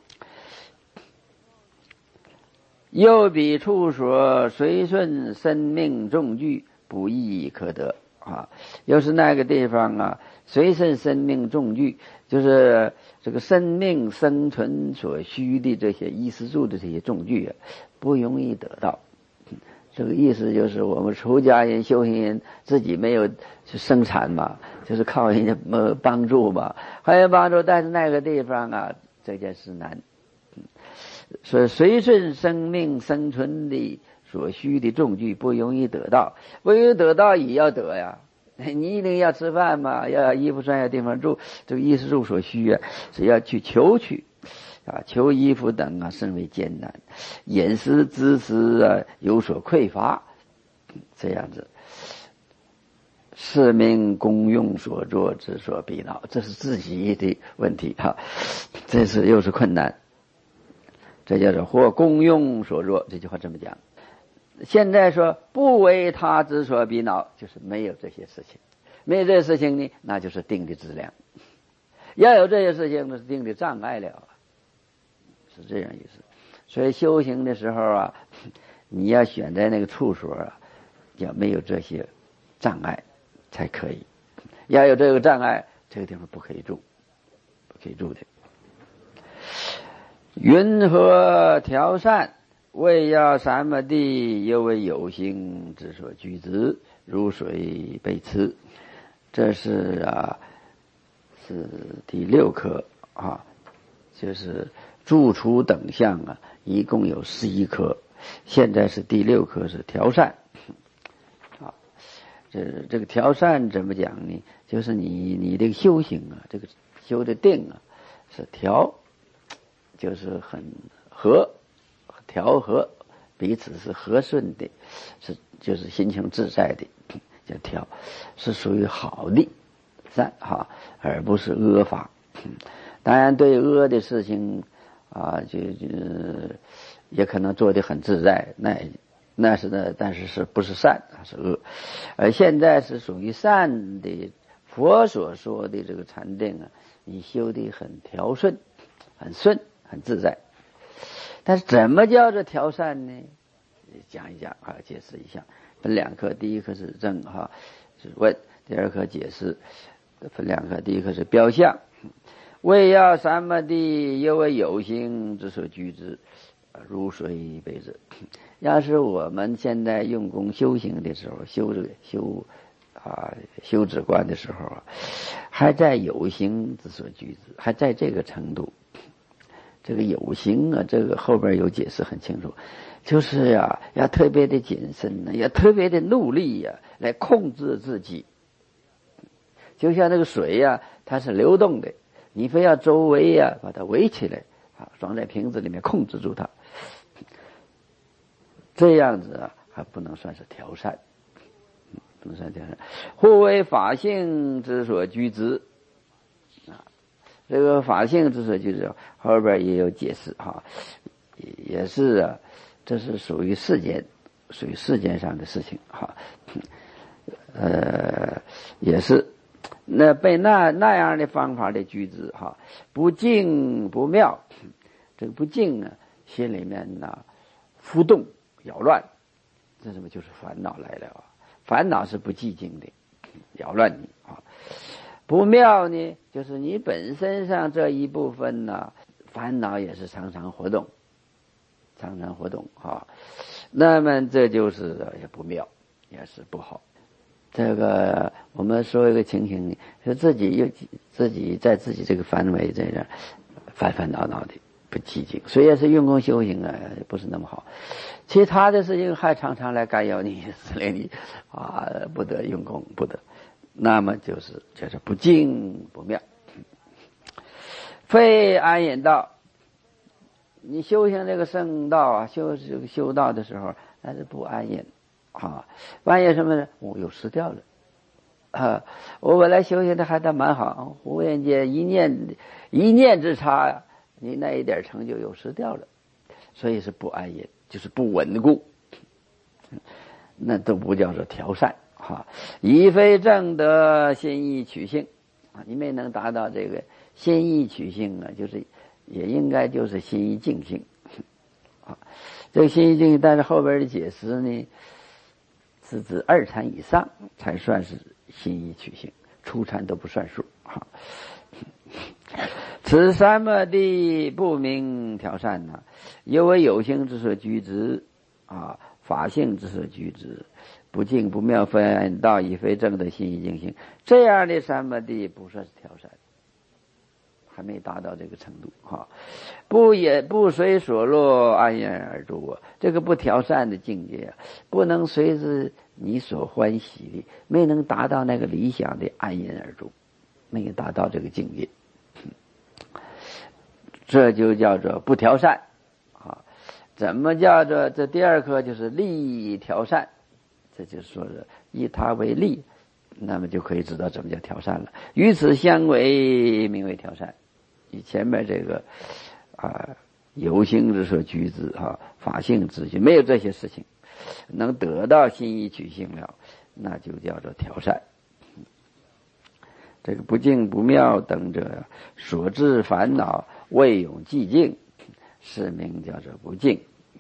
又彼处所随顺生命重具，不易可得啊。又是那个地方啊，随顺生命重具，就是这个生命生存所需的这些衣食住的这些重具啊，不容易得到。这个意思就是我们出家人修行人自己没有去生产嘛，就是靠人家呃帮助嘛，还有帮助，但是那个地方啊，这件事难。所以随顺生命生存的所需的重具不容易得到，不容易得到也要得呀。你一定要吃饭嘛，要衣服穿，要地方住，这个衣食住所需啊，是要去求取啊，求衣服等啊，甚为艰难。饮食知识啊有所匮乏，这样子，是名功用所作之所必恼，这是自己的问题哈，这是又是困难。这叫做或功用所作，这句话这么讲。现在说不为他之所必恼，就是没有这些事情，没有这些事情呢，那就是定的质量。要有这些事情，那是定的障碍了，是这样意思。所以修行的时候啊，你要选在那个处所啊，要没有这些障碍才可以。要有这个障碍，这个地方不可以住，不可以住的。云何调善？为要三摩地，又为有形之所居之，如水被吃。这是啊，是第六课啊，就是住处等相啊，一共有十一课，现在是第六课是调善。啊，这这个调善怎么讲呢？就是你你这个修行啊，这个修的定啊，是调。就是很和调和，彼此是和顺的，是就是心情自在的，叫调，是属于好的善哈，而不是恶法。当然，对恶的事情啊，就就也可能做得很自在，那那是呢，但是是不是善，是恶。而现在是属于善的，佛所说的这个禅定啊，你修得很调顺，很顺。很自在，但是怎么叫做调善呢？讲一讲啊，解释一下。分两课，第一课是正哈，是问；第二课解释。分两课，第一课是标相。为要三摩地，又为有形之所居之，如水被之。要是我们现在用功修行的时候，修这个修啊修止观的时候啊，还在有形之所居之，还在这个程度。这个有形啊，这个后边有解释很清楚，就是呀、啊，要特别的谨慎呢，要特别的努力呀、啊，来控制自己。就像那个水呀、啊，它是流动的，你非要周围呀、啊、把它围起来啊，装在瓶子里面控制住它，这样子啊，还不能算是调善，不能算调善。或为法性之所居之。这个法性之所居之后边也有解释哈，也是啊，这是属于世间，属于世间上的事情哈，呃，也是那被那那样的方法的居之哈，不净不妙，这个不净啊，心里面呢、啊、浮动扰乱，这什么就是烦恼来了啊，烦恼是不寂静的， 扰乱你啊。不妙呢，就是你本身上这一部分呢，烦恼也是常常活动，常常活动啊。那么这就是也不妙，也是不好。这个我们说一个情形，是自己又自己在自己这个范围在这烦烦恼恼的不寂静，虽然是用功修行啊，不是那么好。其他的事情还常常来干扰你，令你啊不得用功，不得。那么就是就是不净不妙。非安隐道，你修行这个圣道啊，修这个修道的时候，那是不安隐啊。万一什么呢？我又失掉了啊！我本来修行的还得蛮好，忽然间一念一念之差呀，你那一点成就又失掉了，所以是不安隐，就是不稳固，那都不叫做调善。哈，以非正得心意取性啊，你没能达到这个心意取性啊，就是也应该就是心意净性啊。这个心意净性，但是后边的解释呢，是指二禅以上才算是心意取性，初禅都不算数哈。此三摩地不明调善呢，犹为有形之所居之啊，法性之所居之。不净不妙分道以非正的心意净性，这样的三摩地不算是调善，还没达到这个程度哈。不也不随所落安然而住啊，这个不调善的境界啊，不能随着你所欢喜的，没能达到那个理想的安然而住，没有达到这个境界，这就叫做不调善啊。怎么叫做这第二课就是利调善？这就是说是以它为例，那么就可以知道怎么叫调善了。与此相违，名为调善。以前面这个啊，有形之所居之哈，法性之居，没有这些事情，能得到心意取性了，那就叫做调善。这个不净不妙等者，所致烦恼未永寂静，是名叫做不净。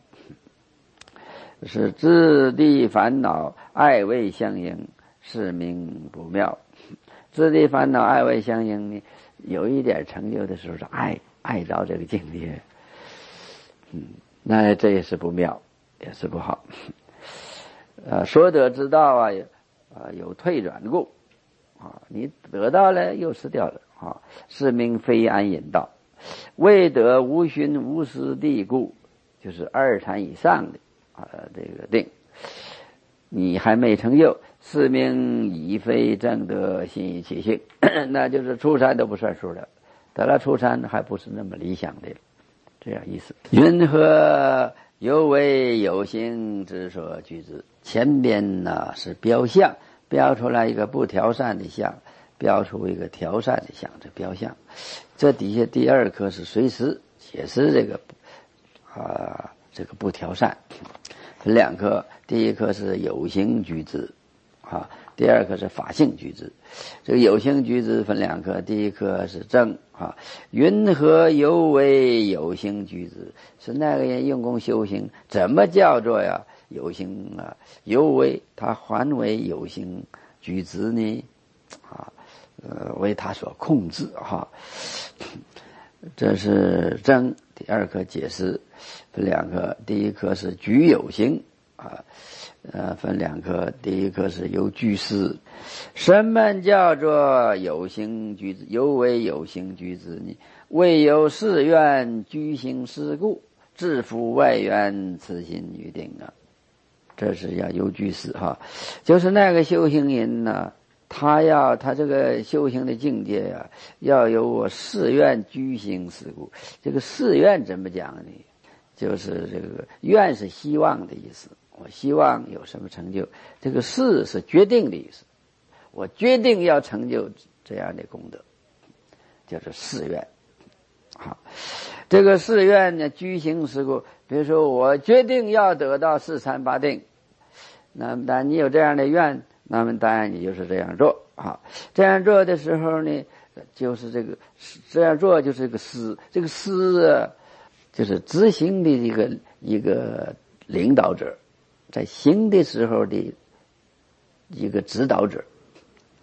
是自地烦恼爱未相应，是名不妙。自地烦恼爱未相应呢，有一点成就的时候是爱爱着这个境界，嗯，那这也是不妙，也是不好。呃，所得之道啊，啊有退转故啊，你得到了又失掉了啊，是名非安隐道。未得无寻无思地故，就是二禅以上的。啊，这个定，你还没成就，是名已非正得心意起性，那就是初禅都不算数了，得了初禅还不是那么理想的，这样意思。云何犹为有形之所居之？前边呢是标相，标出来一个不调善的相，标出一个调善的相，这标相。这底下第二课是随时解释这个啊。这个不调善分两科，第一科是有形居之啊，第二科是法性居之。这个有形居之分两科，第一科是正啊。云何犹为有形居之？是那个人用功修行，怎么叫做呀有形啊？犹为他还为有形居之呢？啊，呃，为他所控制哈。这是正，第二课解释分两课，第一课是具有形啊，呃，分两课，第一课是由居士。什么叫做有形居之？犹为有形居之呢？未有誓愿居行事故，自负外缘，此心预定啊。这是要由居士哈，就是那个修行人呢。他要他这个修行的境界呀、啊，要有我誓愿居行事故。这个誓愿怎么讲呢？就是这个愿是希望的意思，我希望有什么成就。这个誓是决定的意思，我决定要成就这样的功德，叫做誓愿。好，这个誓愿呢，居行事故，比如说我决定要得到四禅八定，那么但你有这样的愿。那么当然你就是这样做啊，这样做的时候呢，就是这个这样做就是这个思，这个思啊，就是执行的一个一个领导者，在行的时候的一个指导者，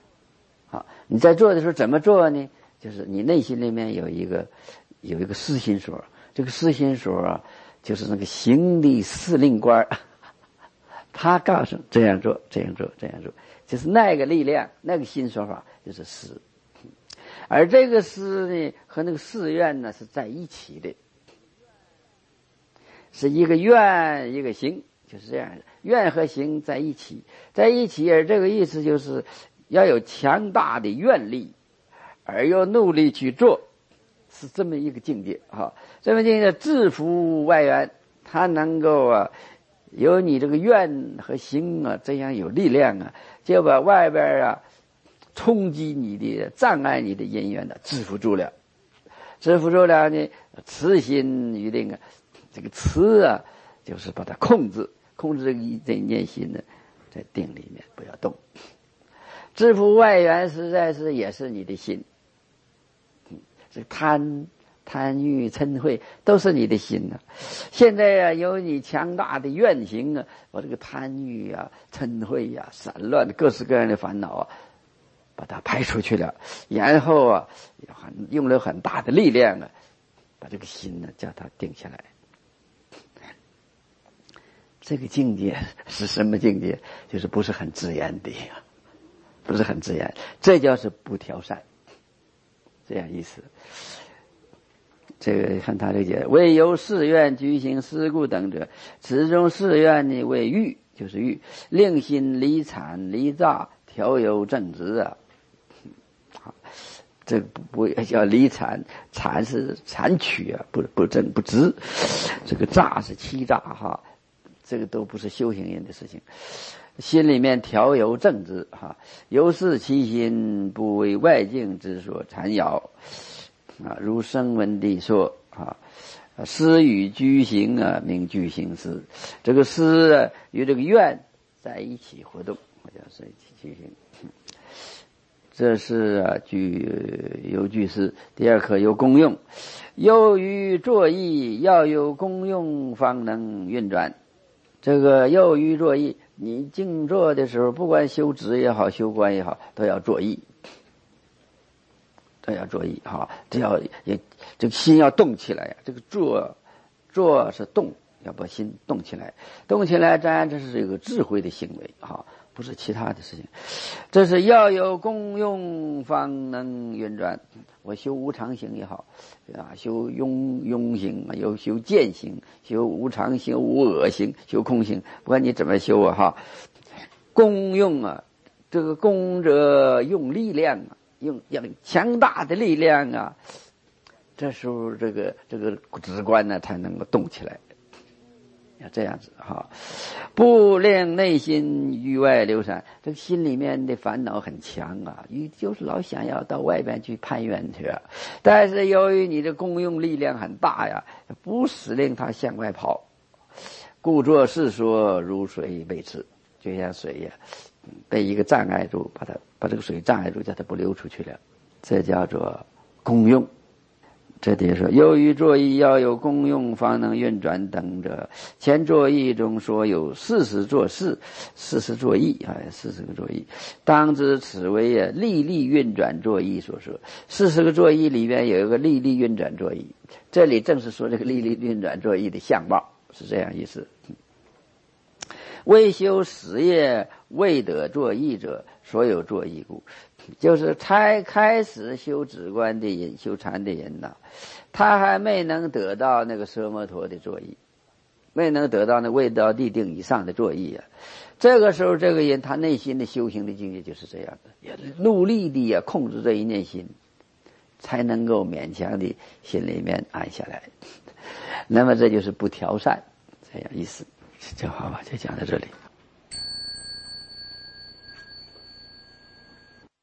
你在做的时候怎么做呢？就是你内心里面有一个有一个司心所，这个司心所啊，就是那个行的司令官，他告诉这样做，这样做，这样做，就是那个力量，那个新说法就是思。而这个思呢，和那个誓愿呢是在一起的，是一个愿一个行，就是这样的，愿和行在一起，在一起。而这个意思就是要有强大的愿力，而又努力去做，是这么一个境界哈。这么境界制服外缘，它能够啊有你这个愿和行啊这样有力量啊，就把外边啊冲击你的障碍你的因缘的制服住了，制服住了呢，慈心预定啊，这个慈啊就是把它控制，控制这个这念心呢，在定里面不要动。制服外缘实在是也是你的心，嗯，这贪贪欲嗔恚都是你的心啊。现在啊有你强大的愿行啊，把这个贪欲啊嗔恚啊散乱的各式各样的烦恼啊把它排出去了，然后啊用了很大的力量啊把这个心呢叫它定下来。这个境界是什么境界？就是不是很自然的，不是很自然，这叫是不调善，这样意思。这个看他这个为由誓愿举行思故等者，此中誓愿呢为欲，就是欲，令心离产离诈，调由正直啊。这个不不叫离产，产是产取啊，不不正不直，这个诈是欺诈哈，这个都不是修行人的事情。心里面调由正直哈，由是其心不为外境之所缠绕啊，如声闻地说啊，思与居行啊，名居行思。这个思啊与这个愿在一起活动，好像是一起居行。这是啊具有具思。第二课有功用，由于作意要有功用方能运转。这个由于作意，你静坐的时候，不管修止也好，修观也好，都要作意，都要作意哈。这要也这个心要动起来呀。这个坐坐是动，要把心动起来，动起来，当然这是一个智慧的行为哈。不是其他的事情，这是要有功用方能运转。我修无常行也好啊，修庸庸行啊，有修见行，修无常行，无我行，修空行，不管你怎么修啊哈，功用啊，这个功者用力量啊，用用强大的力量啊，这时候这个这个直观呢才能够动起来。要这样子哈，不令内心域外流散。这个心里面的烦恼很强啊，你就是老想要到外边去攀缘去啊。但是由于你的功用力量很大呀，不使令它向外跑，故作是说如水被刺，就像水呀、啊、被一个障碍住，把它把这个水障碍住，叫它不流出去了，这叫做功用。这里说，由于作意要有功用方能运转等者，前作意中说有四十作事，四十作意啊，四十个作意，当知此为啊力力运转作意所说。四十个作意里面有一个力力运转作意，这里正是说这个力力运转作意的相貌，是这样意思。未修实业未得作意者，所有作意故。就是才开始修止观的人，修禅的人呐，他还没能得到那个奢摩陀的作意，没能得到那未到地定以上的作意啊。这个时候，这个人他内心的修行的境界就是这样的，也努力的呀控制这一念心，才能够勉强的心里面安下来。那么这就是不调善，这样意思就好吧，就讲到这里。